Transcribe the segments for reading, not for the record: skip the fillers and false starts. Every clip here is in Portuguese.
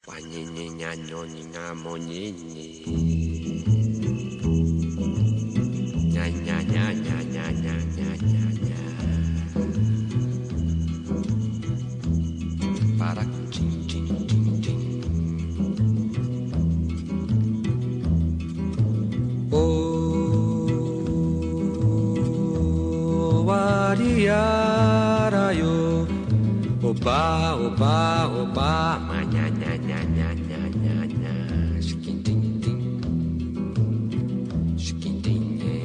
Para tim tim tim tim. Oh, ariarayo, oba oba oba, nya nya nya nya nya nya nya, shikinting ting, shikinting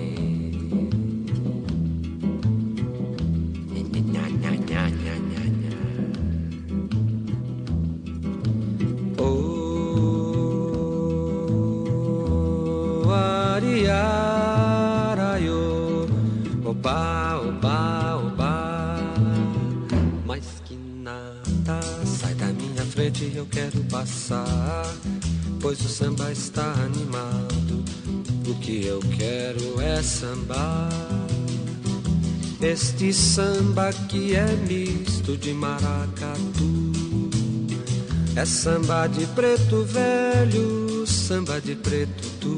nya nya nya nya nya nya. Oh, ariarayo, oba oba oba, mas que nada, sai da minha frente, eu quero passar, pois o samba está animado. O que eu quero é sambar, este samba que é misto de maracatu. É samba de preto velho, samba de preto tu.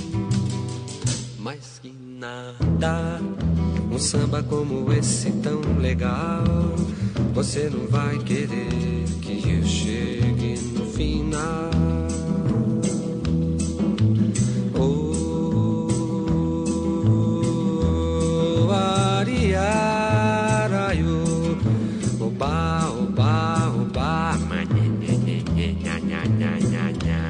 Mas que nada, um samba como esse tão legal, você não vai querer que eu chegue no final. Oh, ariarayo, oba, oba, oba, nya nya nya nya nya.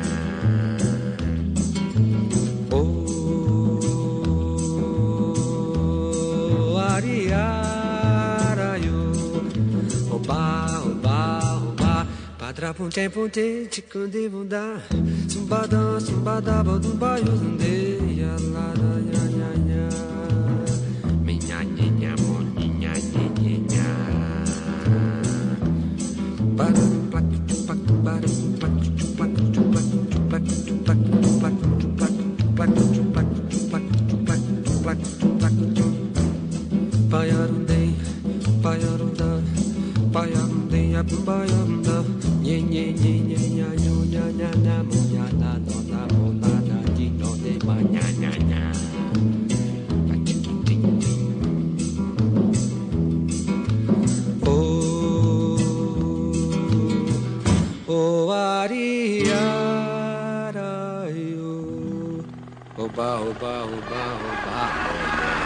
Oh, ariarayo, oba, oba, oba, padra punte punte chikunde bunda, sumbada sumbada bodumbayo zunde, ya la la ya ya ya, me nya nya nya mo nya nya nya nya. Para pak pak para pak pak pak pak pak pak pak pak. Payarunde, payarunda, payarunde, payarunda, nye nye nye nye nya nyo nya nya nya mo nya na no na mo na na di no de ma nya nya nya. Oh, ariarayo, oba, oba, oba, oba.